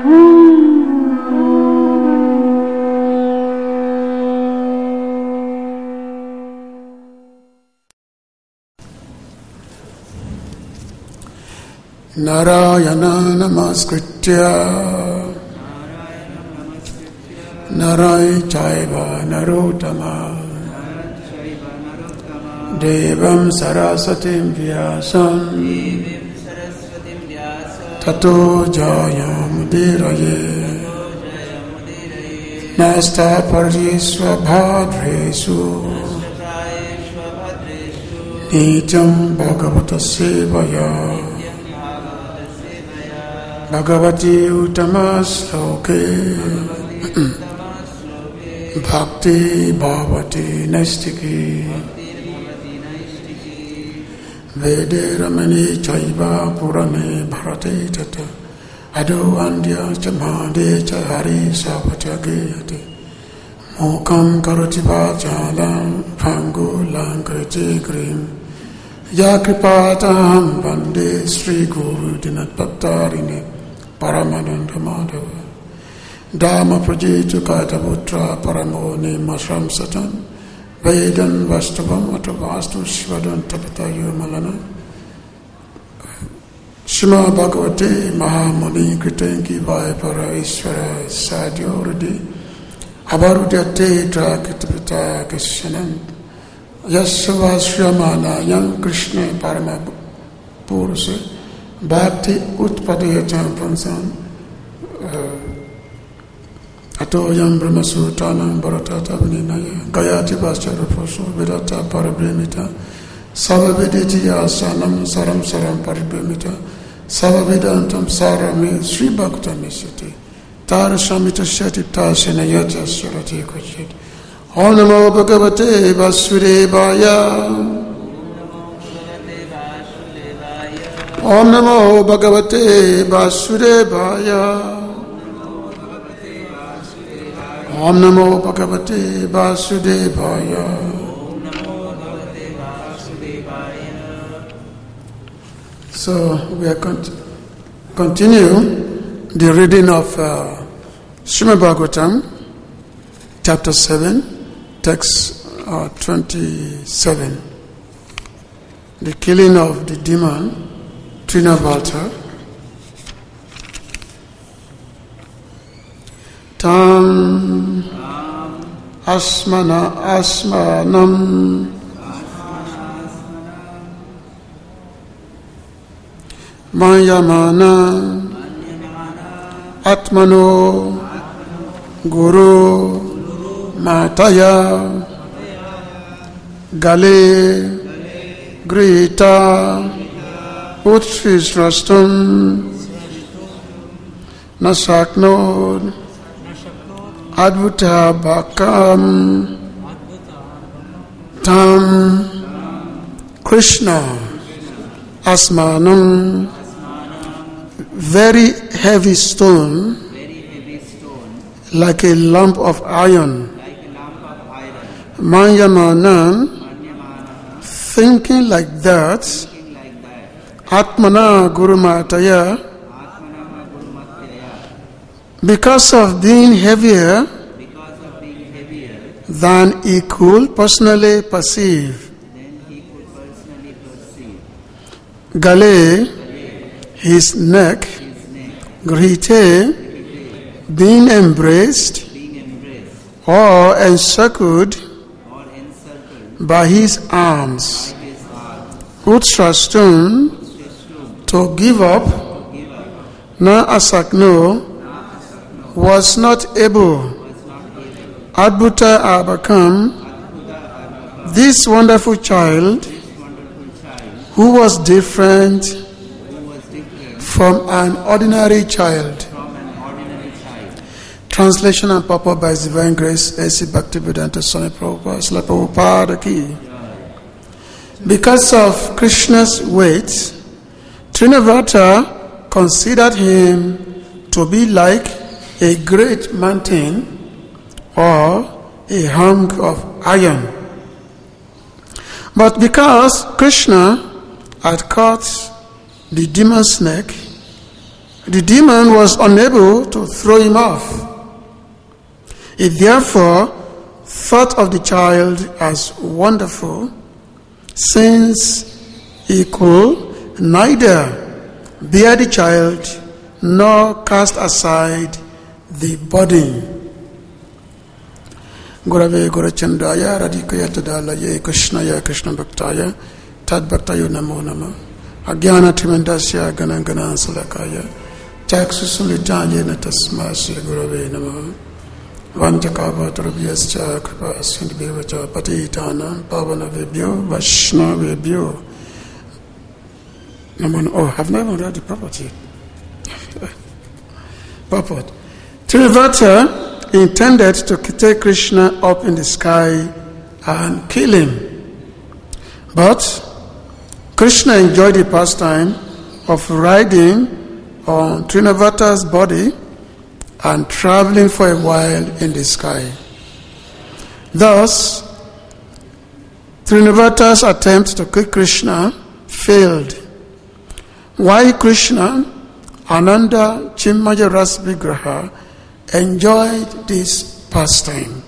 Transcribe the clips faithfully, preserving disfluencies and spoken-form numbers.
Narayana namaskritya Narai chaiva narottama Devam Sarasatim Vyasam Tato Jayamudiraye Nasta Parjisva Bhadresu Nityam Bhagavata Sevaya Bhagavati Uttama Sloke Bhakti Bhavati Naistiki Vede Ramani Chaiva Purane Bharate Tata Ado Andya Chamade Chahari Sapatagayate Mokam Karati Vachalam Pangu Lankarati Grim Yakripatam Bande Sri Guru Dinatpatarine Paramananda Madhava Dhamma Prajitu Kataputra Paramoni Mashram Satan Vedan Vastavam Atavastu Shivadan Tapatayu Malana Shima Bhagavate Mahamuni Kritenki Vaipara Ishvara Sadhyo Rudi Abarudhyate Drakitapita Kishanan Yasavashyamana Yang Krishna Parama Purusha Bhakti Utpadayata Pansan Atoyam Brahmasutanam Bharatata Vinaya Gayati Bhaskara Phoso Vedata Parabrahmita Savavediti Asanam Saram Saram Parabrahmita Savavedantam Sarame Sri Bhakta Misati Tara Samita Shati Tasena Yata Surati Kochit Om Namo Bhagavate Vasudevaya Om Namo Bhagavate Vasudevaya Om Namo Bhagavate Vasudevaya. So we are cont- continue the reading of uh, Srimad Bhagavatam, chapter seven, text uh, twenty-seven. The killing of the demon Trinavarta. Tam asmana asmanam mayamana atmano guru mataya gale grita utrisrastum nasaknod Advuta Bhakam Tam Krishna Asmanam, very heavy stone, like a lump of iron. Manyamanam, thinking like that. Atmana Guru Mataya, because of being heavier than he could personally perceive. Gale, his neck, grite, being embraced or encircled by his arms. Utrastum, to give up, na asakno, was not able. Adbhuta Abakam, this wonderful child, who was different from an ordinary child. Translation and purport by His Divine Grace, A C Bhaktivedanta Swami Prabhupada, Srila Prabhupada Ki. Because of Krishna's weight, Trinavarta considered him to be like a great mountain or a hunk of iron. But because Krishna had cut the demon's neck the demon was unable to throw him off. It therefore thought of the child as wonderful, since he could neither bear the child nor cast aside the burden. Gurave Gurachandaya Radhikaya Tadalaye Krishnaya Krishna Bhaktaya Tad Bhaktayo Namo Nama Agyana Trimandasya Ganangana Salakaya Chaksusulitanya Natasma Sri Gurave Nama Vanjakava Turabhyascha Kripa Sindhivacha Patitana Pavana Vibhyo Vaishna Vibhyo Namo. Oh, I've never read the property. Purport. Trivata intended to take Krishna up in the sky and kill him. But Krishna enjoyed the pastime of riding on Trinavata's body and traveling for a while in the sky. Thus, Trinavata's attempt to kill Krishna failed. While Krishna, Ananda Chimmaya Ras Vigraha, enjoyed this pastime.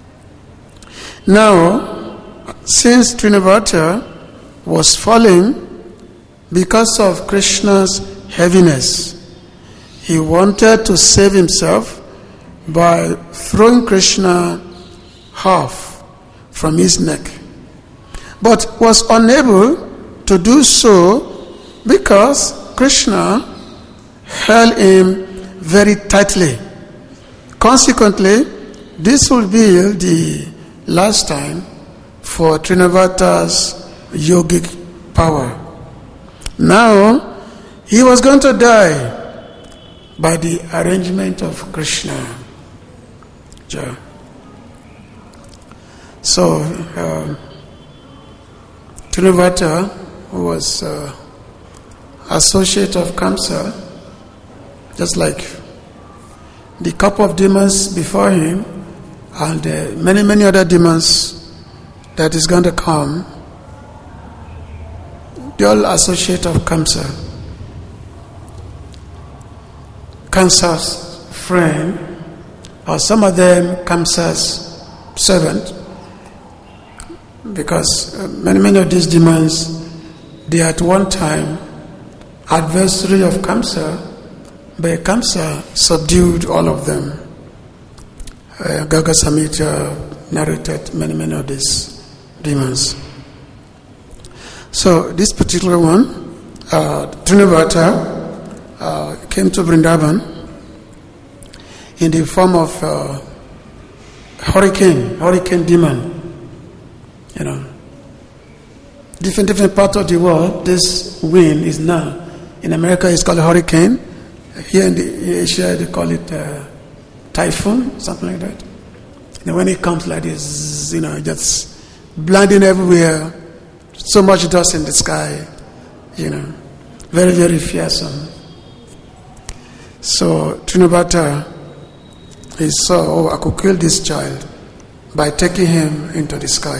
Now, since Trinavata was falling because of Krishna's heaviness, he wanted to save himself by throwing Krishna half from his neck, but was unable to do so because Krishna held him very tightly. Consequently, this will be the last time for Trinavata's yogic power. Now, he was going to die by the arrangement of Krishna. So, uh, Trinavata, who was uh, associate of Kamsa, just like the couple of demons before him and uh, many, many other demons that is going to come, they all associate of Kamsa. Kamsa's friend, or some of them Kamsa's servant, because uh, many, many of these demons, they at one time adversary of Kamsa, but Kamsa subdued all of them. Uh, Gaga Samhita narrated many, many of these demons. So this particular one, uh, Trinavata, uh, came to Vrindavan in the form of uh, hurricane, hurricane demon. You know, different different parts of the world, this wind is now. In America, it's called a hurricane. Here in, the, in Asia, they call it uh, typhoon, something like that. And when it comes like this, you know, just blinding everywhere, so much dust in the sky, you know, very, very fearsome. So Trinavata, he saw, oh, I could kill this child by taking him into the sky.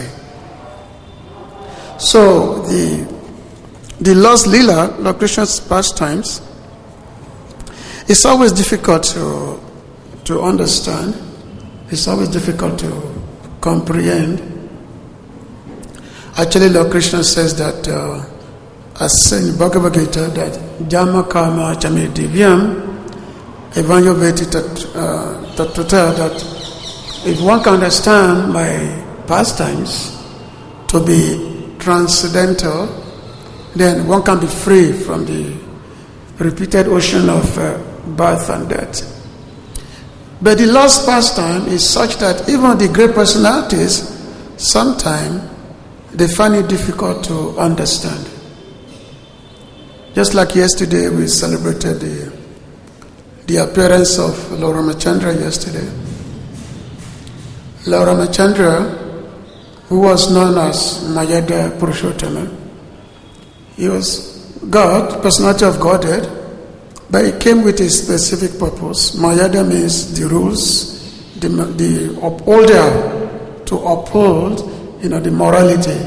So the the Lord's Leela, Lord Krishna's pastimes, it's always difficult to to understand. It's always difficult to comprehend. Actually, Lord Krishna says that, uh, as in Bhagavad Gita, that Jama Kama Chame Divyam Evanyo Veti Tatuta, that if one can understand my pastimes to be transcendental, then one can be free from the repeated ocean of uh, birth and death. But the Lord's pastime is such that even the great personalities, sometimes they find it difficult to understand. Just like yesterday, we celebrated the, the appearance of Lord Ramachandra yesterday. Lord Ramachandra, who was known as Mayada Purushottama, he was God, personality of Godhead, but he came with a specific purpose. Mayada means the rules, the, the upholder, to uphold, you know, the morality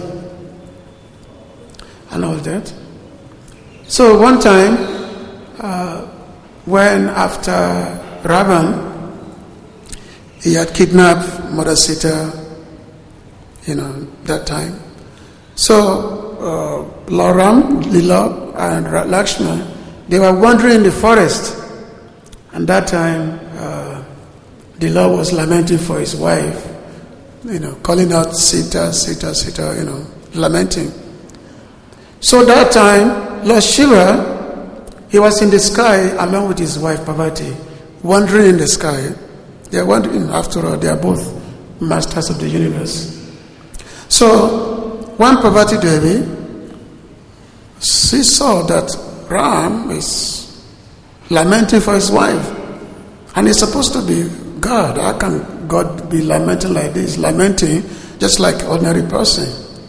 and all that. So one time, uh, when after Ravan, he had kidnapped Mother Sita, you know, that time. So, uh, Lord Ram, Lila, and Lakshmana, they were wandering in the forest. And that time, uh, the Lord was lamenting for his wife, you know, calling out Sita, Sita, Sita, you know, lamenting. So that time, Lord Shiva, he was in the sky along with his wife Parvati, wandering in the sky. They are wandering, after all, they are both masters of the universe. So, when Parvati Devi, she saw that Ram is lamenting for his wife, and he's supposed to be God. How can God be lamenting like this? Lamenting just like ordinary person.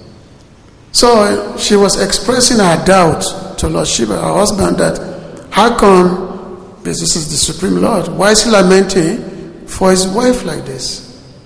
So she was expressing her doubt to Lord Shiva, her husband, that how come this is the Supreme Lord? Why is he lamenting for his wife like this?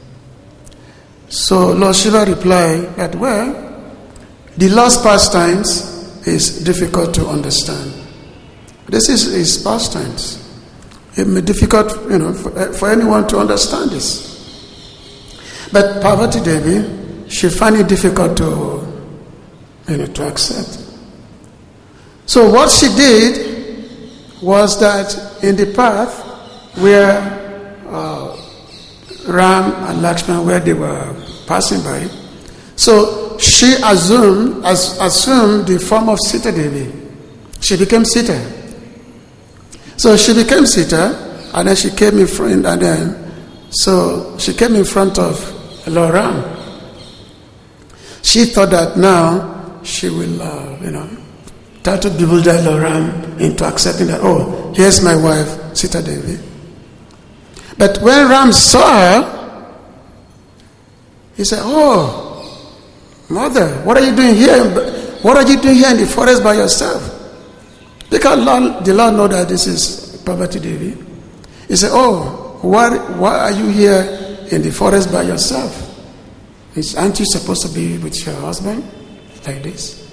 So Lord Shiva replied that, well, the Lord's pastimes is difficult to understand. This is his pastimes. It may be difficult, you know, for, for anyone to understand this. But Parvati Devi, she found it difficult to, you know, to accept. So what she did was that in the path where uh, Ram and Lakshmana, where they were passing by, so she assumed as, assumed the form of Sita Devi. She became Sita. So she became Sita, and then she came in front, and then so she came in front of Lord Ram. She thought that now she will, uh, you know, try to bewilder Lord Ram into accepting that, oh, here's my wife, Sita Devi. But when Ram saw her, he said, oh, mother, what are you doing here? What are you doing here in the forest by yourself? Because Lord, the Lord knows that this is Parvati Devi. He said, oh, why, why are you here in the forest by yourself? Is, aren't you supposed to be with your husband like this?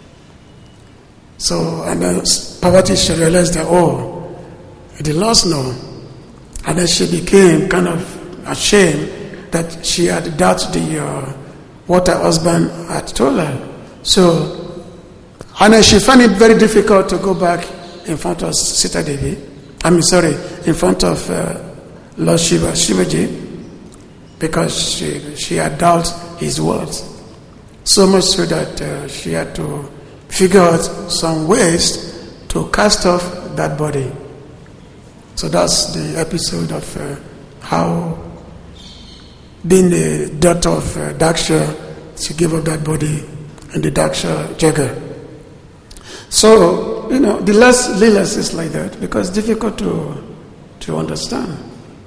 So, and then Parvati, she realized that, oh, the Lord's know. And then she became kind of ashamed that she had doubted the, uh, what her husband had told her. So, and then she found it very difficult to go back in front of Sita Devi. I mean, sorry, in front of uh, Lord Shiva, Shivaji, because she, she had doubted his words. So much so that uh, she had to figure out some ways to cast off that body. So that's the episode of uh, how, being the daughter of uh, Daksha, she gave up that body in the Daksha Jaga. So, you know, the last Leelas is like that because it's difficult to, to understand.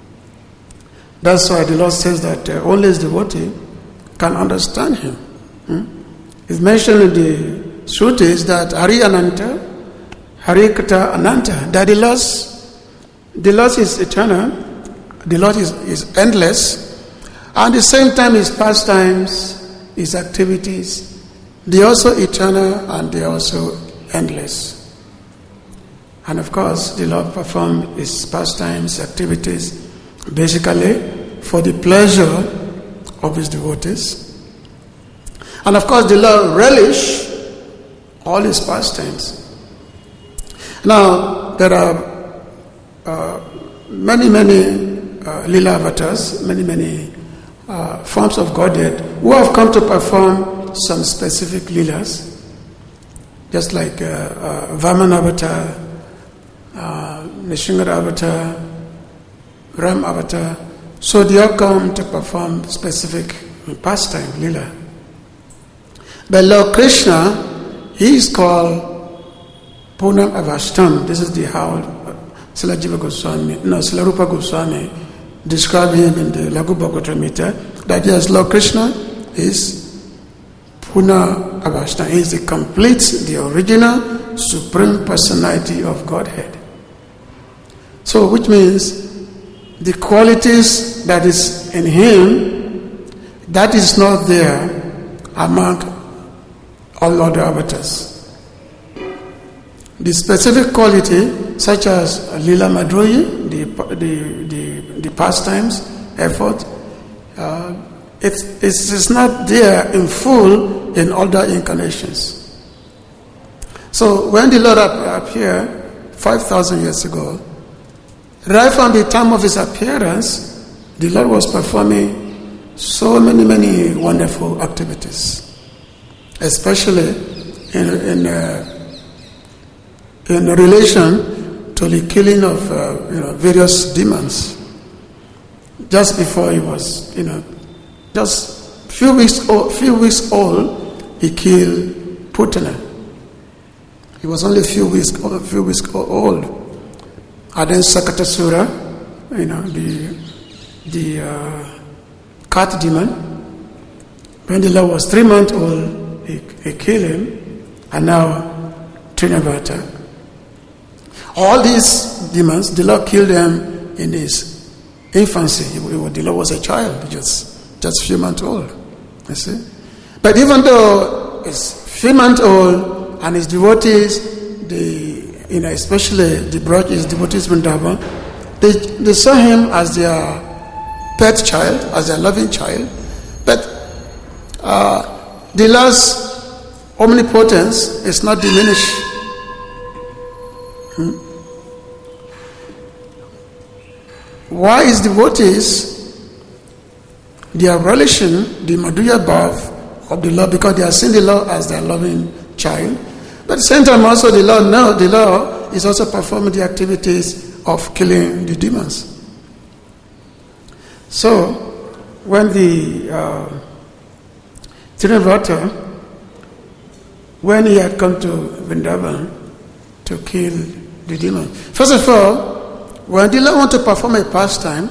That's why the Lord says that uh, only his devotee can understand him. Hmm? It's mentioned in the Shrutis that Hari Ananta, Hari Kata Ananta, that the Lord, the Lord is eternal, the Lord is, is endless, and at the same time his pastimes, his activities, they are also eternal and they are also endless. And of course, the Lord performed his pastimes, activities, basically for the pleasure of his devotees. And of course, the Lord relished all his pastimes. Now, there are uh, many, many uh, Leela avatars, many, many uh, forms of Godhead who have come to perform some specific Leelas. Just like uh, uh, Vaman avatar, uh, Nrsimha avatar, Ram avatar. So they all come to perform specific pastime, Leela. But Lord Krishna, he is called Purnam Avashtam. This is the how uh, Srila Jiva Goswami, no, Srila Rupa Goswami described him in the Laghu Bhagavatamrita, that yes, Lord Krishna is Purna Avashtam. He is the complete, the original, supreme personality of Godhead. So, which means the qualities that is in him, that is not there among all other avatars. the specific quality, such as Lila Madroyi, the the the, the pastimes, effort, uh, it's, it's it's not there in full in other incarnations. So when the Lord appeared five thousand years ago, right from the time of his appearance, the Lord was performing so many many wonderful activities, especially in in. Uh, in relation to the killing of uh, you know, various demons. Just before he was, you know, just few weeks old, few weeks old, he killed Putana. He was only a few weeks, a few weeks old. And then Sakatasura, you know, the the uh, cat demon. When the Lord was three months old, he, he killed him, and now Trinavata. All these demons, the Lord killed them in his infancy. The Lord was a child, just just a few months old. You see? But even though he's few months old and his devotees, the you know, especially the brought his devotees Vrindavan, they they saw him as their pet child, as their loving child. But uh, the Lord's omnipotence is not diminished. Hmm? Why is devotees, they are relishing the Madhurya Bhav of the Lord because they are seeing the Lord as their loving child. But at the same time also the Lord now, the Lord is also performing the activities of killing the demons. So when the uh, Trinavata, when he had come to Vrindavan to kill the demon, first of all, when the Lord wants to perform a pastime,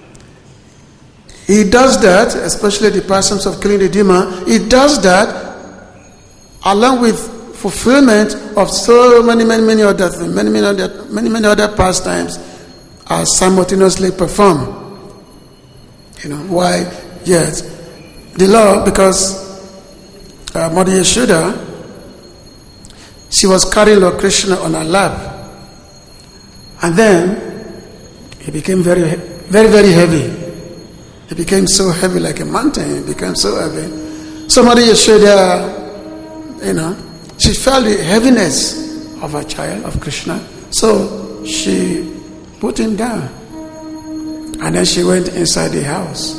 he does that, especially the pastimes of killing the demon, he does that along with fulfillment of so many, many, many other things, many, many other, many, many other pastimes are simultaneously performed. You know, why? Yes. The Lord, because uh, Mother Yashoda, she was carrying Lord Krishna on her lap. And then he became very, very, very heavy. He became so heavy like a mountain. He became so heavy. So Mother Yashoda, you know, she felt the heaviness of her child, of Krishna. So she put him down. And then she went inside the house.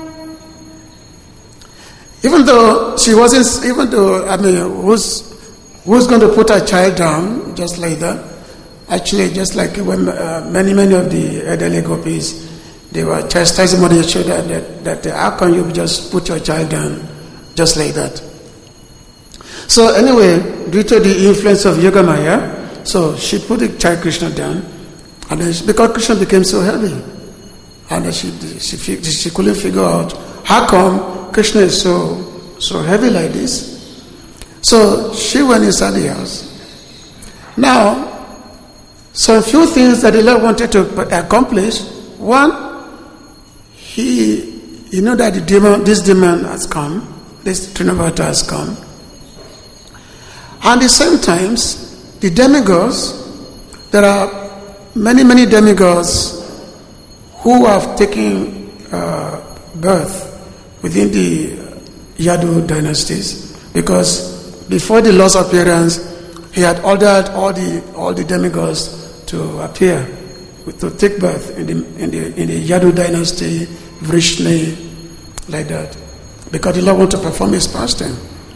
Even though she wasn't, even though, I mean, who's, who's going to put her child down just like that? Actually, just like when uh, many, many of the elderly gopis, they were chastising Mother Yashoda that, that uh, how can you just put your child down just like that? So anyway, due to the influence of Yogamaya, so she put the child Krishna down, and then she, because Krishna became so heavy, and then she, she she couldn't figure out how come Krishna is so so heavy like this. So she went inside the house. Now, some few things that the Lord wanted to accomplish. One, he, you know that the demon, this demon has come, this Trinavata has come. And at the same times, the demigods, there are many, many demigods who have taken uh, birth within the Yadu dynasties, because before the Lord's appearance, he had ordered all the all the demigods to appear, to take birth in the in the in the Yadu dynasty, Vrishni, like that, because the Lord wanted to perform his pastime.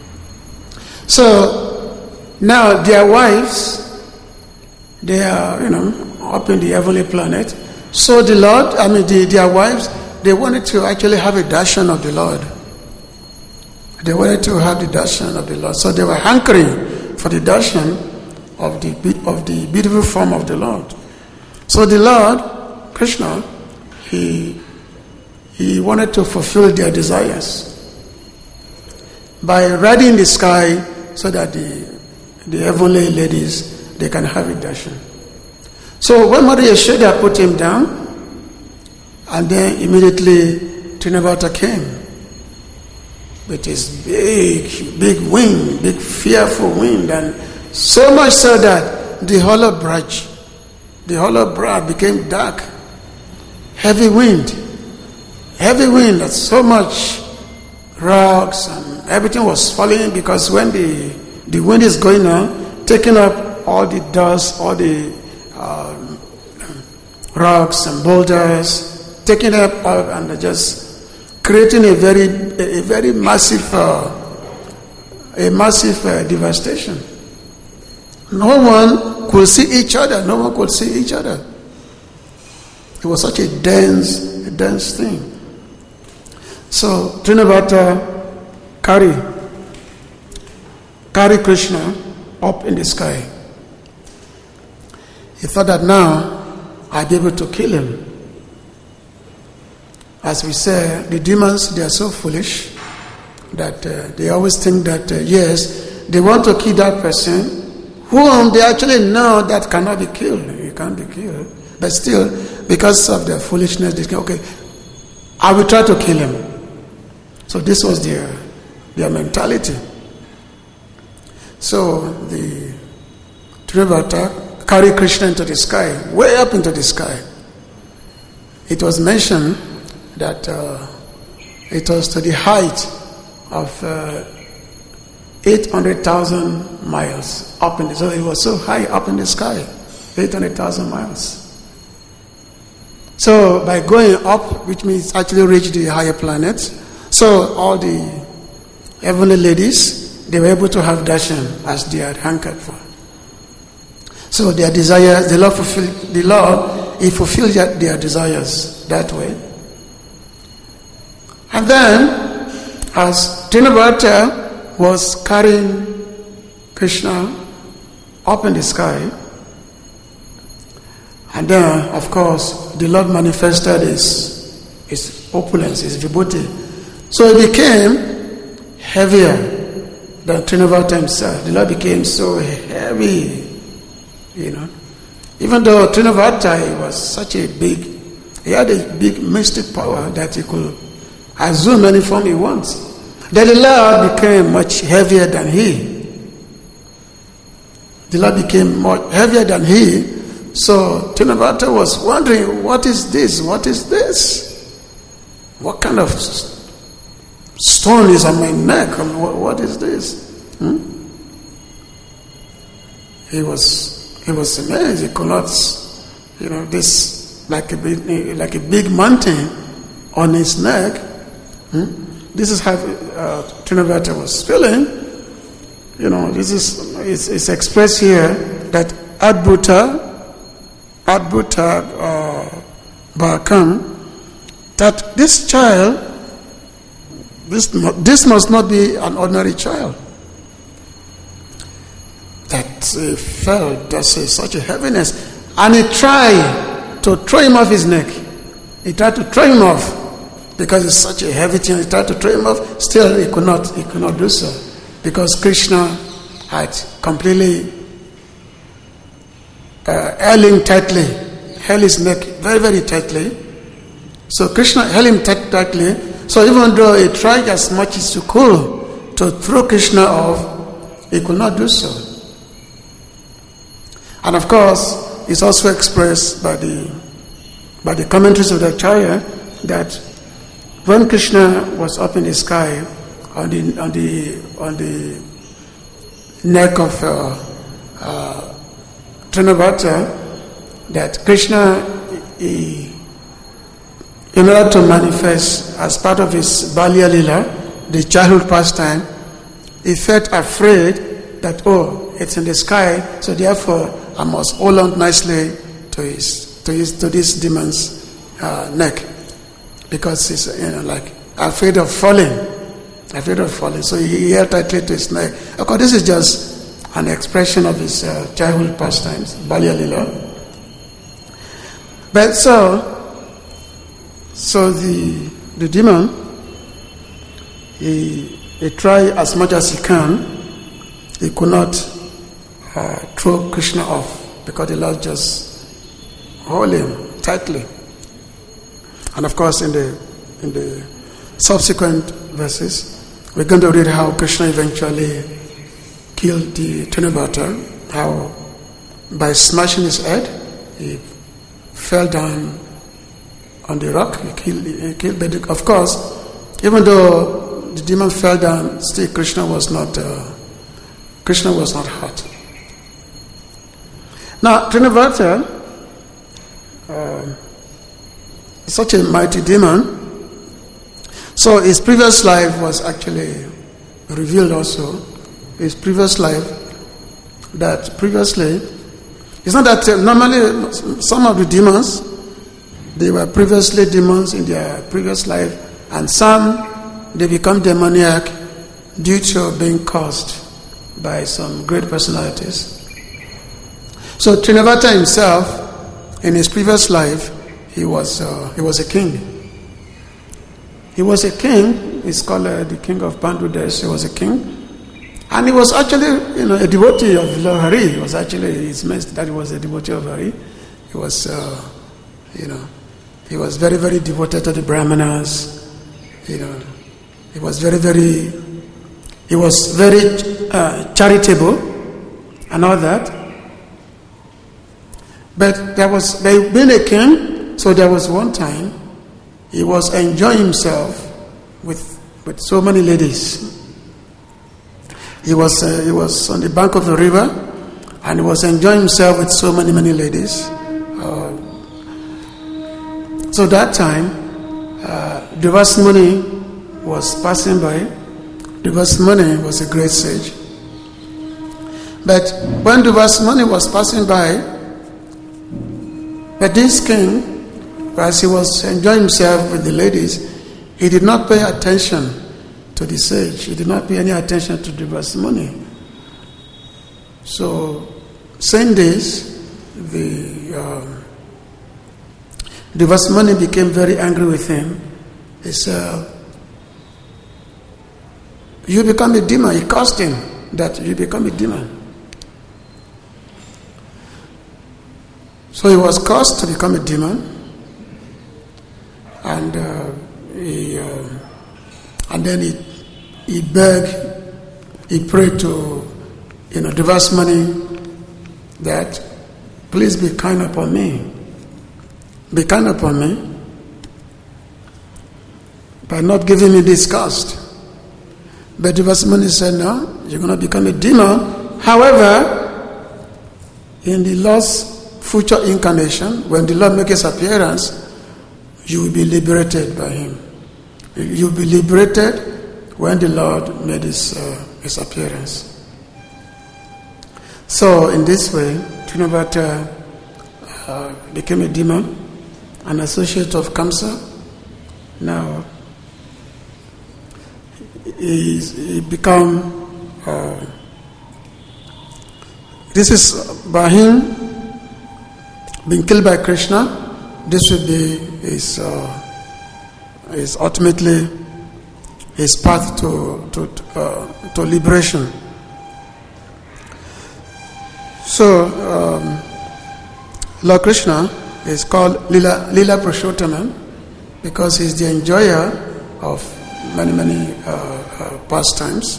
So now their wives, they are you know up in the heavenly planet. So the Lord, I mean the, their wives, they wanted to actually have a darshan of the Lord. They wanted to have the darshan of the Lord, so they were hankering for the darshan of the of the beautiful form of the Lord. So the Lord, Krishna, he he wanted to fulfill their desires by riding the sky so that the the heavenly ladies, they can have a darshan. So when Mother Yashoda put him down, and then immediately Trinavata came with his big, big wind, big fearful wind, and so much so that the hollow branch, the hollow branch became dark. Heavy wind, heavy wind, that's so much rocks and everything was falling, because when the, the wind is going on, taking up all the dust, all the um, rocks and boulders, taking up all, and just creating a very, a, a very massive, uh, a massive uh, devastation. No one could see each other. No one could see each other. It was such a dense, a dense thing. So Trivandrum carry, carry Krishna up in the sky. He thought that now I'll be able to kill him. As we say, the demons, they are so foolish that uh, they always think that, uh, yes, they want to kill that person whom they actually know that cannot be killed. He can't be killed. But still, because of their foolishness, they think, okay, I will try to kill him. So this was their, their mentality. So the Trivandrum carried Krishna into the sky, way up into the sky. It was mentioned that uh, it was to the height of uh, eight hundred thousand miles up in the, so it was so high up in the sky, eight hundred thousand miles. So by going up, which means actually reach the higher planets, so all the heavenly ladies, they were able to have darshan as they had hankered for. So their desires, the Lord fulfilled, the Lord, He fulfilled their, their desires that way. And then, as Trivandrum was carrying Krishna up in the sky, and then, of course, the Lord manifested His, his opulence, His vibhuti. So it became heavier than Trivandrum himself. The Lord became so heavy, you know. Even though Trivandrum was such a big, he had a big mystic power that he could assume any form he wants. Then the Lord became much heavier than he. The Lord became much heavier than he. So Trivandrum was wondering, what is this? What is this? What kind of stone is on my neck? I mean, what, what is this? Hmm? He was he was amazed. He could not, you know, this like a big, like a big mountain on his neck. Hmm? This is how uh, Trivandrum was feeling. You know, this is it's, it's expressed here that Adbhuta. Adbhuta uh, Bhakam, that this child, this, this must not be an ordinary child. That he felt that's a, such a heaviness. And he tried to throw him off his neck. He tried to throw him off because it's such a heavy thing. He tried to throw him off. Still, he could not, he could not do so. Because Krishna had completely Uh, held him tightly, held his neck very, very tightly. So Krishna held him tight, tightly. So even though he tried as much as he could to throw Krishna off, he could not do so. And of course, it's also expressed by the by the commentaries of the Acharya that when Krishna was up in the sky on the on the on the neck of uh, uh, Trivandrum, that Krishna, he, in order to manifest as part of his Balya Lila, the childhood pastime, he felt afraid that, oh, it's in the sky, so therefore I must hold on nicely to his to his to this demon's uh, neck, because he's, you know, like afraid of falling, afraid of falling. So he held tightly to his neck. Of course, this is just an expression of his uh, childhood pastimes, Balya Lila. But so, so the the demon, he, he tried as much as he can. He could not uh, throw Krishna off because the Lord just hold him tightly. And of course, in the in the subsequent verses, we're going to read how Krishna eventually killed the Trivandrum, how by smashing his head, he fell down on the rock. He killed, he killed but of course, even though the demon fell down, still Krishna was not uh, Krishna was not hurt. Now, Trinavarta, uh, such a mighty demon, so his previous life was actually revealed also. His previous life, that previously, it's not that uh, normally some of the demons, they were previously demons in their previous life, and some, they become demoniac due to being caused by some great personalities. So Trinavarta himself, in his previous life, he was uh, he was a king. He was a king. He's called uh, the king of Pandudesh. He was a king, and he was actually, you know, a devotee of Lord Hari. He was actually, it's meant that he was a devotee of Hari. He was, uh, you know, he was very very devoted to the Brahmanas. You know, he was very very, he was very uh, charitable, and all that. But there was, they being a king, so there was one time he was enjoying himself with with so many ladies. He was uh, he was on the bank of the river, and he was enjoying himself with so many many ladies. Uh, so that time, uh, Durvasa Muni was passing by. Durvasa Muni was a great sage. But when Durvasa Muni was passing by, but this king, as he was enjoying himself with the ladies, he did not pay attention to the sage. He did not pay any attention to Durvasa Muni. So, saying this, the um, Durvasa Muni became very angry with him. He said, "You become a demon." He cursed him that you become a demon. So he was cursed to become a demon, and uh, he, uh, and then he he begged, he prayed to, you know, Durvasa Muni that, please be kind upon me, be kind upon me, by not giving me this cost. But Durvasa Muni said, no, you're going to become a demon. However, in the last future incarnation, when the Lord makes his appearance, you will be liberated by him. You will be liberated when the Lord made his, uh, his appearance. So, in this way, Trinavarta uh, became a demon, an associate of Kamsa. Now, he, he become. Uh, this is by him being killed by Krishna. This would be his, uh, his ultimately his path to to uh, to liberation. So, um, Lord Krishna is called Lila Lila Purushottam because he's the enjoyer of many many uh, uh, pastimes.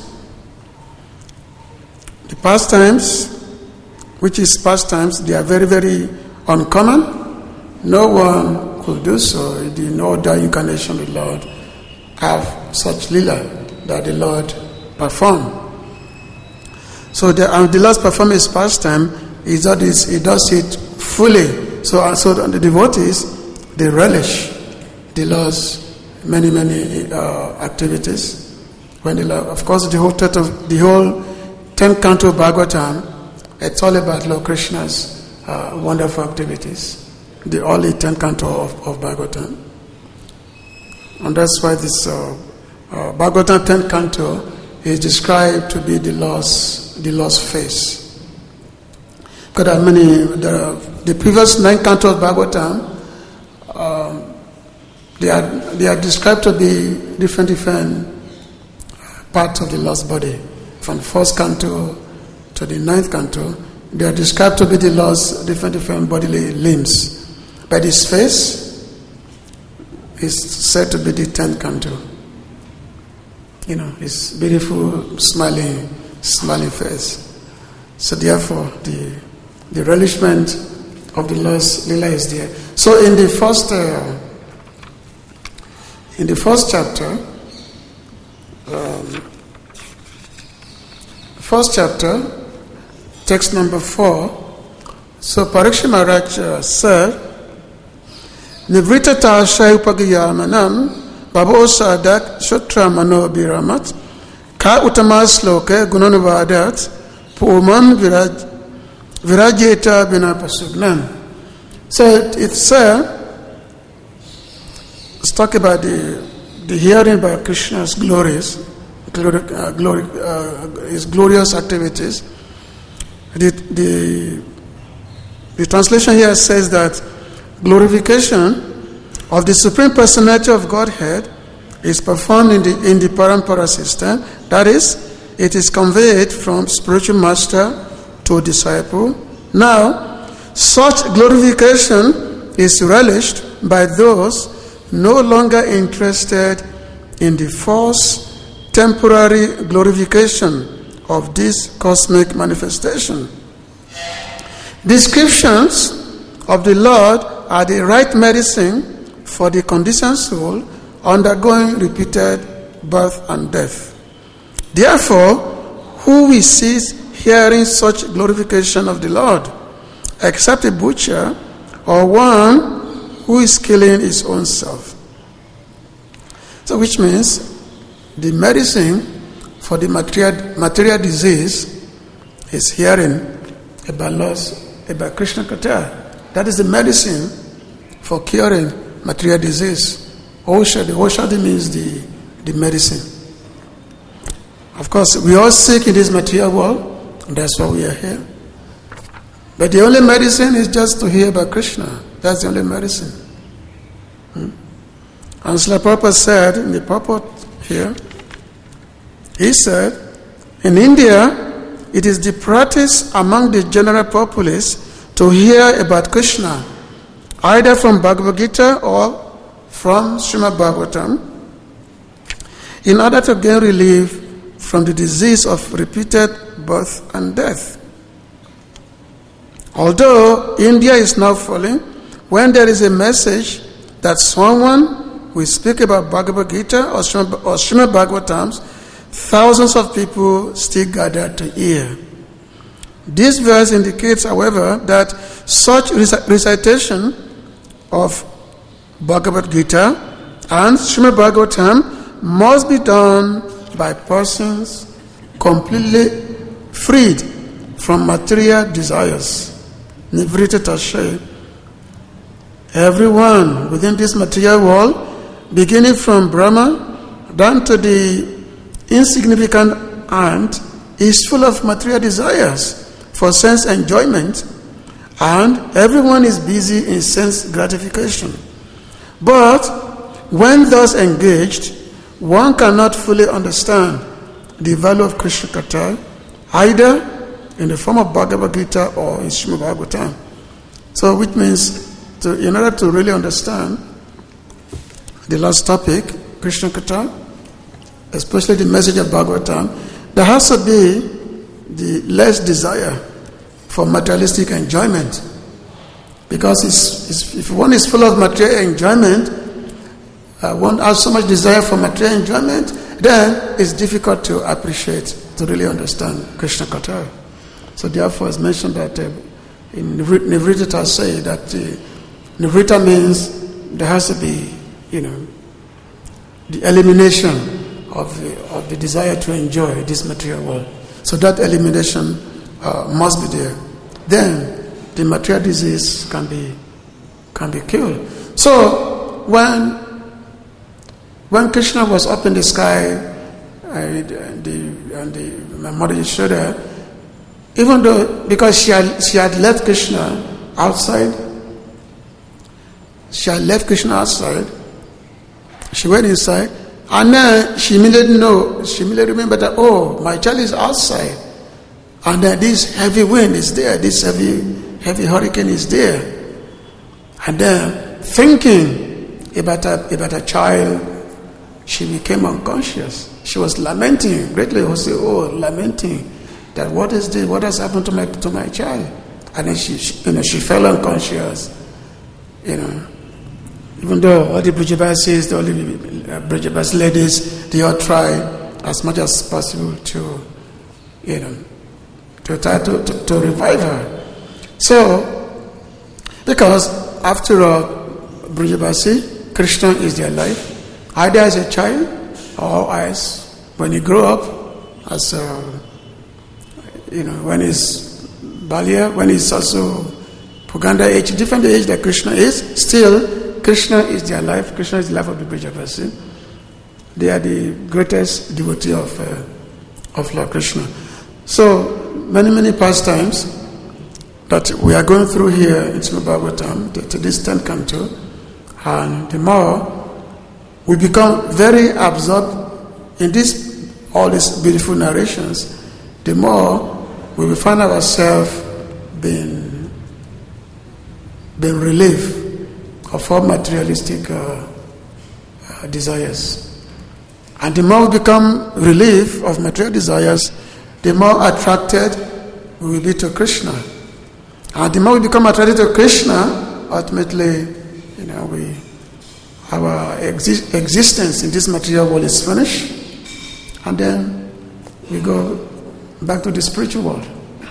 The pastimes, which is pastimes, they are very very uncommon. No one could do so. In no other incarnation the Lord have such lila that the Lord perform. So the, uh, the Lord's performance pastime is that He does it fully. So also the devotees, they relish the Lord's many many uh, activities. When the Lord, of course, the whole of the whole ten canto of Bhagavatam, it's all about Lord Krishna's uh, wonderful activities. The only ten canto of, of Bhagavatam. And that's why this uh, uh, Bhagavatam ten canto is described to be the Lord's, the Lord's face. Because there are many, the, the previous nine cantos of Bhagavatam, um, they are they are described to be different different parts of the Lord's body. From the first canto to the ninth canto, they are described to be the Lord's different different bodily limbs. But his face is said to be the tenth canto. You know, his beautiful, smiling, smiling face. So therefore, the the relishment of the Lord's Lila is there. So in the first, uh, in the first chapter, um, first chapter, text number four. So Parikshit Maharaj uh, said, Nivrita Tasha Upagiyamanam Babo Sadak Shutra Mano Biramat Ka Utama-sloke Gunanuvadat Puman Virajeta Bina Pasugnam. So it, it's uh, let's talk about the, the hearing by Krishna's glories, glory, uh, glory, uh, his glorious activities. The, the, the translation here says that glorification of the Supreme Personality of Godhead is performed in the, in the Parampara system. That is, it is conveyed from spiritual master to disciple. Now, such glorification is relished by those no longer interested in the false temporary glorification of this cosmic manifestation. Descriptions of the Lord are the right medicine for the conditioned soul undergoing repeated birth and death. Therefore, who will cease hearing such glorification of the Lord, except a butcher or one who is killing his own self? So which means the medicine for the material, material disease is hearing about loss, about Krishna Katha. That is the medicine for curing material disease. Oshadi, Oshadi means the, the medicine. Of course, we all sick in this material world, and that's why we are here. But the only medicine is just to hear about Krishna. That's the only medicine. Hmm? And Srila Prabhupada said in the purport here, he said, in India, it is the practice among the general populace to hear about Krishna, either from Bhagavad Gita or from Srimad Bhagavatam, in order to gain relief from the disease of repeated birth and death. Although India is now falling, when there is a message that someone will speak about Bhagavad Gita or Srimad, or Srimad Bhagavatam, thousands of people still gather to hear. This verse indicates, however, that such recitation of Bhagavad Gita and Srimad Bhagavatam must be done by persons completely freed from material desires. Nivrita Tashe. Everyone within this material world, beginning from Brahma down to the insignificant ant, is full of material desires for sense enjoyment, and everyone is busy in sense gratification. But when thus engaged, one cannot fully understand the value of Krishna Katha, either in the form of Bhagavad Gita or in Srimad Bhagavatam. So which means, to, in order to really understand the last topic, Krishna Katha, especially the message of Bhagavatam, there has to be the less desire for materialistic enjoyment. Because it's, it's, if one is full of material enjoyment, uh, one has so much desire for material enjoyment, then it's difficult to appreciate, to really understand Krishna Katha. So therefore it's mentioned that uh, in Nivrita say that uh, Nivrita means there has to be, you know, the elimination of the, of the desire to enjoy this material world. So that elimination uh, must be there. Then the material disease can be can be killed. So when when Krishna was up in the sky, uh, and the, and the, my mother Yashoda, even though because she had she had left Krishna outside, she had left Krishna outside. She went inside, and then she immediately know, she immediately remembered that, oh, my child is outside, and then this heavy wind is there, this heavy heavy hurricane is there, and then thinking about a, about a child, she became unconscious. She was lamenting greatly. Was oh, lamenting that what is this? What has happened to my to my child? and then she, she, you know, she fell unconscious. You know, even though all the Brijabasis, all the uh, Brajabasi ladies, they all try as much as possible to, you know, to try to, to, to revive her. So, because after all, Brajabasi, Krishna is their life, either as a child or as when you grow up, as a, you know, when he's Balya, when he's also Puganda age, different age that Krishna is, still Krishna is their life. Krishna is the life of the Brajabasi. They are the greatest devotee of uh, of Lord Krishna. So many many pastimes that we are going through here in Srimad Bhagavatam, to this ten canto, and the more we become very absorbed in this all these beautiful narrations, the more we will find ourselves being being relieved of all materialistic uh, uh, desires. And the more we become relieved of material desires, the more attracted we will be to Krishna. And the more we become attracted to Krishna, ultimately, you know, we our exi- existence in this material world is finished, and then we go back to the spiritual world.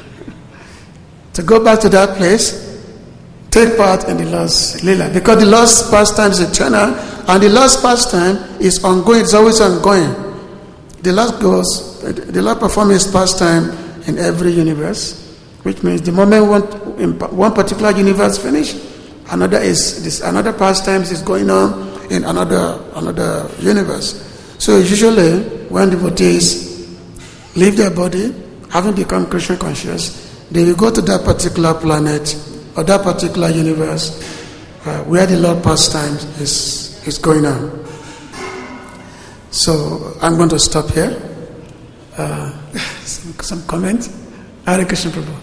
To go back to that place, take part in the Lord's Leela, because the Lord's pastime is eternal, and the Lord's pastime is ongoing. It's always ongoing. The Lord goes, the Lord performs His pastime in every universe, which means the moment one, one particular universe finish, another is this another pastime is going on in another another universe. So usually, when devotees leave their body, having become Krishna conscious, they will go to that particular planet or that particular universe uh, where the Lord pastime is, is going on. So I'm going to stop here. Uh, some, some comments? Hare Krishna Prabhu.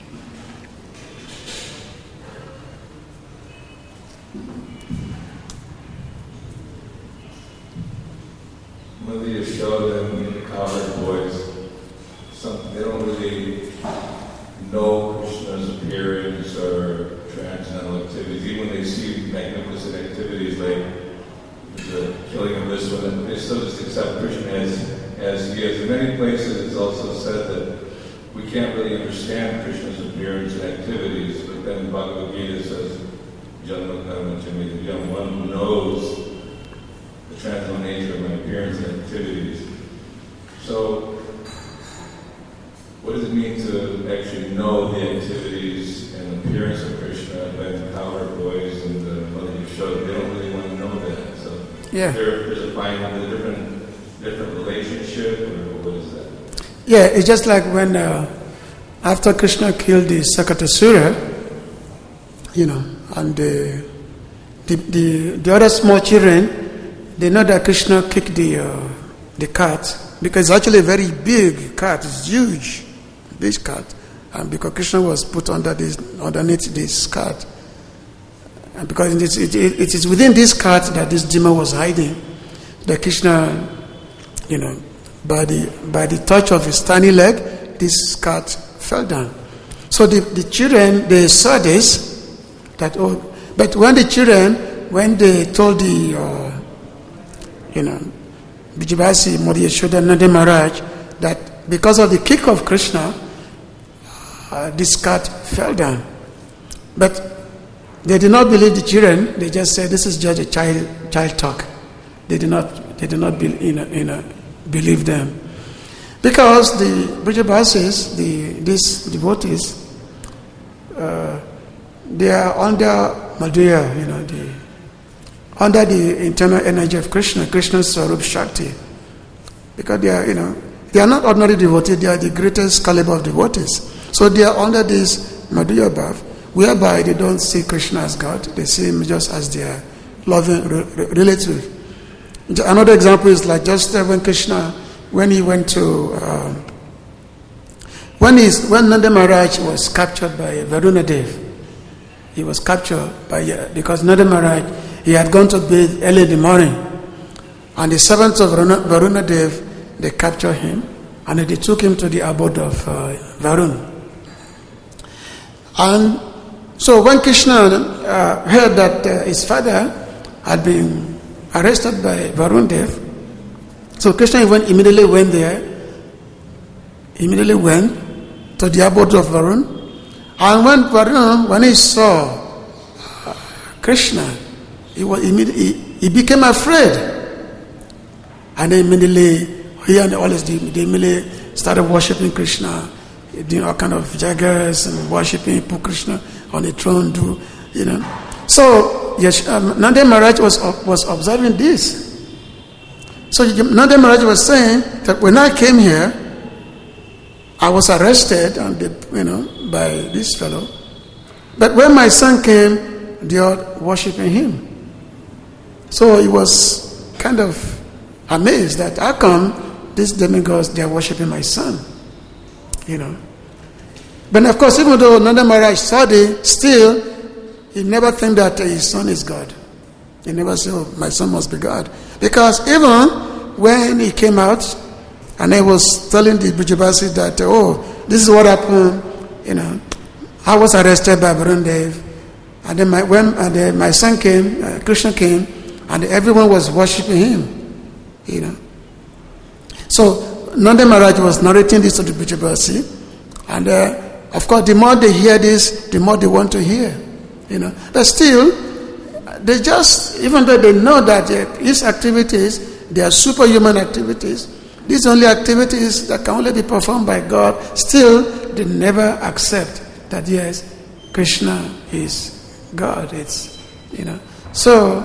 Whether you show them in the college boys, some, they don't really know Krishna's appearance or transcendental activities. Even when they see magnificent activities like the killing of this one, they still just accept Krishna as, as he is. In many places it's also said that we can't really understand Krishna's appearance and activities, but then Bhagavad Gita says, Janma Karma Chami, the young one who knows the transcendental nature of my appearance and activities. So, what does it mean to actually know the activities and appearance of Krishna when Cowherd boys and the Mother Yashoda, they don't really want to know that? So yeah. there, there's a finding of a different, different relationship, or what is that? Yeah, it's just like when uh, after Krishna killed the Sakatasura, you know, and the, the the the other small children, they know that Krishna kicked the uh, the cat because it's actually a very big cat. It's huge. This cat, and because Krishna was put under this, underneath this cat, and because it is, it, it is within this cat that this demon was hiding, that Krishna, you know, by the by the touch of his tiny leg, this cat fell down. So the, the children, they saw this, that oh, but when the children, when they told the, uh, you know, Brajabasi, Mother Yashoda, Nanda Maharaj, that because of the kick of Krishna, Uh, this cat fell down. But they did not believe the children. They just said this is just a child child talk. They did not they did not be, you know, you know, believe them. Because the Brajabasis, the these devotees, uh, they are under Madhurya, you know, the under the internal energy of Krishna, Krishna's Swarup Shakti. Because they are, you know, they are not ordinary devotees, they are the greatest caliber of devotees. So they are under this Madhurya Bhav, whereby they don't see Krishna as God, they see him just as their loving re- relative. Another example is like just when Krishna, when he went to, um, when he's, when Nanda Maharaj was captured by Varuna Dev, he was captured by, uh, because Nanda Maharaj, he had gone to bathe early in the morning, and the servants of Varuna, Varuna Dev, they captured him, and they took him to the abode of uh, Varun. And so when Krishna uh, heard that uh, his father had been arrested by Varun Dev, so Krishna even immediately went there, immediately went to the abode of Varun. And when Varun, when he saw uh, Krishna, he, was immediately, he, he became afraid. And then immediately, he and all his, they immediately started worshipping Krishna, doing all kind of jagas and worshipping poor Krishna on the throne, do you know? So yes, um, Nanda Maharaj was was observing this. So Nanda Maharaj was saying that when I came here, I was arrested and they, you know by this fellow, but when my son came, they were worshipping him. So he was kind of amazed that how come these demigods they are worshipping my son, you know. But of course, even though Nanda Maharaj saw it, still, he never think that his son is God. He never said, oh, my son must be God. Because even when he came out, and he was telling the Brijavasi that, oh, this is what happened, you know, I was arrested by Varun Dev, and then my, when and then my son came, uh, Krishna came, and everyone was worshipping him, you know. So, Nanda Maharaj was narrating this to the Brijavasi, and uh, of course, the more they hear this, the more they want to hear, you know. But still, they just, even though they know that uh, these activities, they are superhuman activities, these only activities that can only be performed by God, still, they never accept that, yes, Krishna is God. It's, you know. So,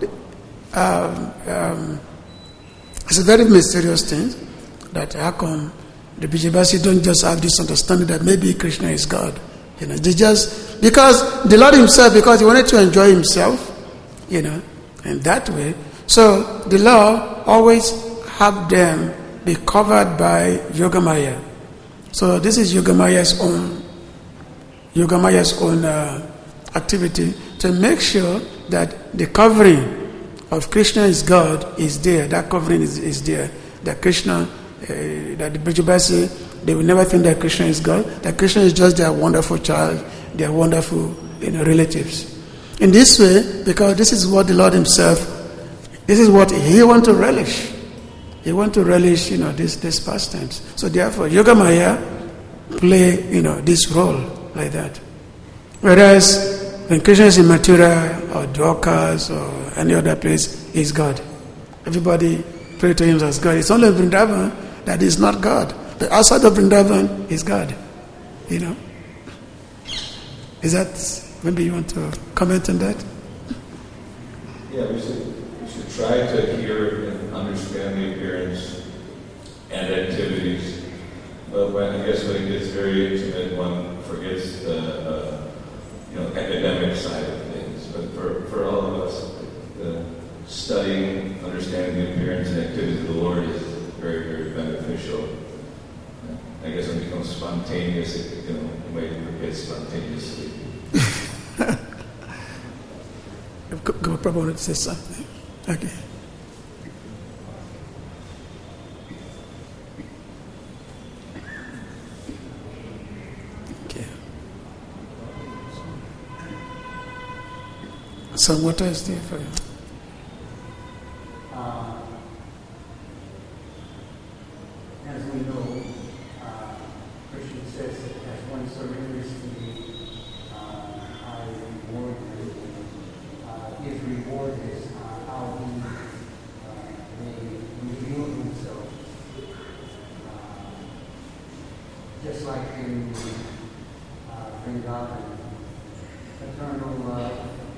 um, um, it's a very mysterious thing that how come the Brijavasi don't just have this understanding that maybe Krishna is God. You know, they just, because the Lord himself, because he wanted to enjoy himself, you know, in that way. So the Lord always have them be covered by Yogamaya. So this is Yogamaya's own, Yogamaya's own uh, activity to make sure that the covering of Krishna is God is there. That covering is, is there. That Krishna, uh, that the Brijavasi, they will never think that Krishna is God. That Krishna is just their wonderful child, their wonderful, you know, relatives. In this way, because this is what the Lord himself, this is what he wants to relish. He wants to relish, you know, this this pastimes. So therefore, Yogamaya play, you know, this role like that. Whereas when Krishna is in Mathura or Dwakas or any other place, he's God. Everybody pray to him as God. It's only Vrindavan that is not God. But outside of Vrindavan is God. You know? Is that, maybe you want to comment on that? Yeah, we should, we should try to hear and understand the appearance and activities. But when, I guess when it gets very intimate, one forgets the uh, you know, academic side of things. But for, for all of us, the studying, understanding the appearance and activities of the Lord is very, very beneficial. I guess when it becomes spontaneous, it, you know, you might forget spontaneously. Prabhupada wanted to say something. Okay. Okay. Some water is there for you. Uh, as we know, uh, Krishna says that as one surrenders to me, uh, I reward you. Uh, his reward is uh, how he uh, may reveal himself. Uh, just like in uh, Vrindavan, eternal love,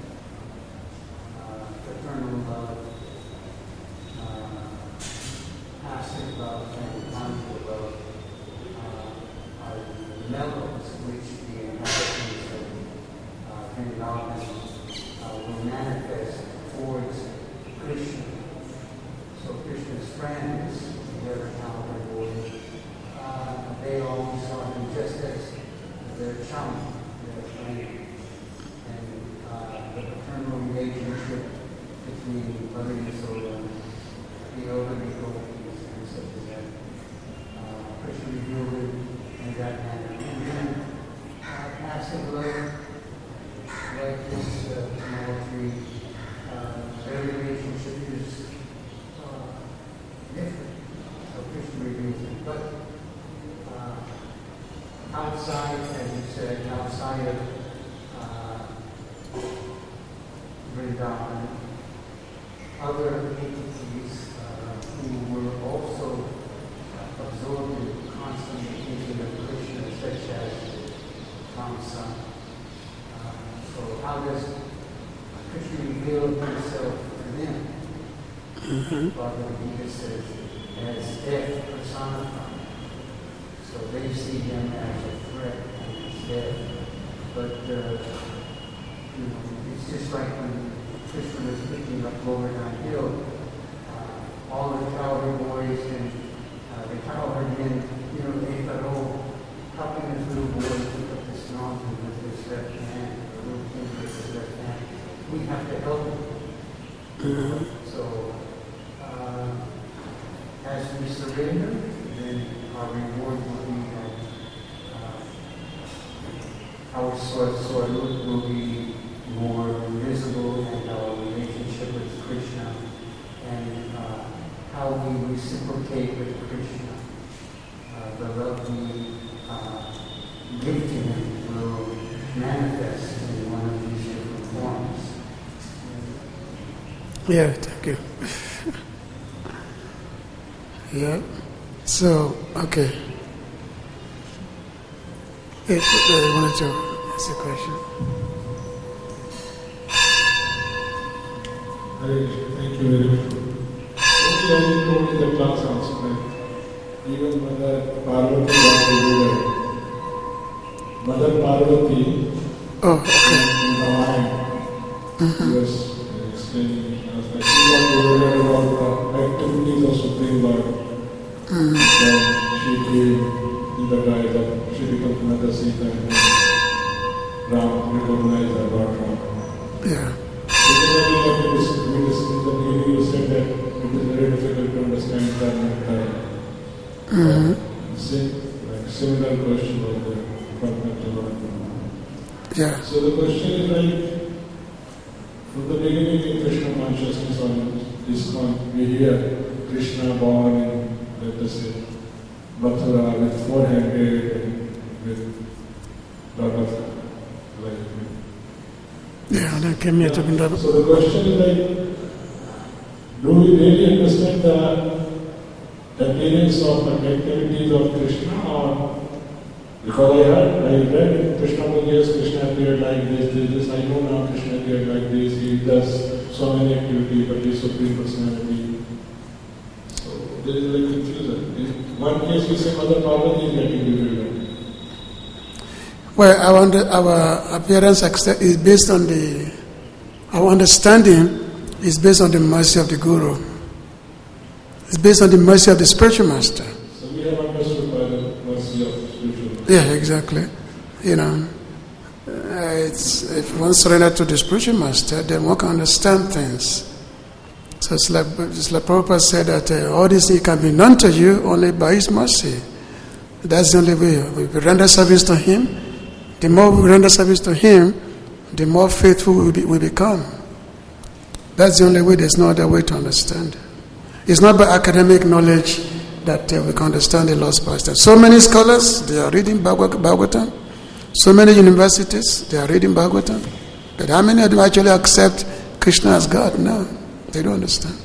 uh, eternal love, uh, passive love, and conjugal love uh, are mellows which the inhabitants of uh, Vrindavan uh, will manifest towards Krishna. So Krishna's friends, their Lord, uh, they always saw him just as their chum, their friend. And uh, the paternal relationship between Bhakti and Soda, the older devotees, and such as that. Uh, Krishna revealed it in that manner. And then uh, past acts of love, like this uh, small tree, uh, their relationship is uh, different. So Krishna reveals it. But uh, outside, as you said, outside of uh, Vrindavan, other entities uh, who were also uh, absorbed in constantly thinking of Krishna, such as Kamsa. Uh, so how does Krishna reveal himself to them? Mm-hmm. Bhagavad Gita says, as death personified. So they see him as a threat and as death. But uh, you know, it's just like when Krishna was picking up Govardhan Hill, uh, all the cowherd boys and uh, the cowherd men, you know, they thought, oh, how can this little boy pick up this mountain with his left hand, or little kid with his left hand? We have to help him. Mm-hmm. So, uh, as we surrender, then our reward will be that uh, our swarup will be more visible, and our relationship with Krishna, and uh, how we reciprocate with Krishna, uh, the love we uh, give to him will manifest in one of these different forms. Yeah, thank you. Yeah. So, okay. Hey, I wanted to ask a question. Thank you very much. What I told in the class also, that even Mother Parvati got to do that. Mother Parvati, oh, okay. in the mind, mm-hmm. was explaining, I was like, she got to learn about the activities of Supreme Lord. Mm-hmm. Then she came in the guise of, she becomes Mother Sita, and Ram recognized her Lord Ram. Yeah. Similarly, like in the beginning, you said that it is very difficult to understand karma and karma. Mm-hmm. Same, like similar question was there from Bhakti. Yeah. So the question is like, from the beginning in Krishna consciousness on ISKCON, we hear Krishna born in, let us say, Mathura with four-handed and with lot of like. Yeah, and I came here to Vrindavan. So the question is like, do we really understand the appearance of the activities of Krishna, or because I heard, I read in Krishna Murli's Krishna appeared like this, this, this, I know now Krishna appeared like this, he does so many activities, but he is Supreme Personality. So there is like confusion. In one case we say Mother Parvati is getting bewildered. Well, our, our appearance is based on the, our understanding is based on the mercy of the Guru. It's based on the mercy of the spiritual master. So we have understood by the mercy of spiritual master. Yeah, exactly. You know, uh, it's, if one surrender to the spiritual master, then one can understand things. So it's like, it's like Prabhupada said that uh, all these things can be known to you only by his mercy. That's the only way. We render service to him. The more we render service to him, the more faithful we, be, we become. That's the only way. There's no other way to understand. It's not by academic knowledge that uh, we can understand the lost pastor. So many scholars, they are reading Bhagavatam. So many universities, they are reading Bhagavatam. But how many of them actually accept Krishna as God? No, they don't understand.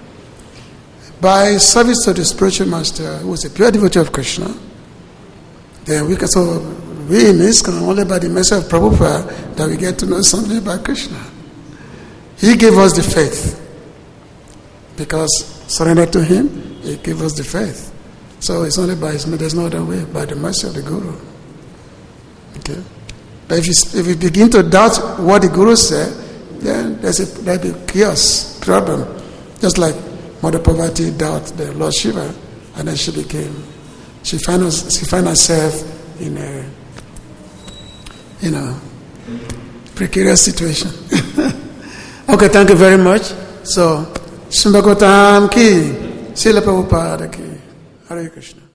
By service to the spiritual master, who is a pure devotee of Krishna, then we can so we in ISKCON only by the mercy of Prabhupada that we get to know something about Krishna. He gave us the faith. Because surrender to him, he gave us the faith. So it's only by his mercy, there's no other way, by the mercy of the Guru. Okay? But if you, if you begin to doubt what the Guru said, then there's a there'll be chaos, problem. Just like Mother Parvati doubted the Lord Shiva, and then she became, she found, she found herself in a, you know, precarious situation. Okay, thank you very much. So, Shambhagotam ki, Srila Prabhupada ki, Hare Krishna.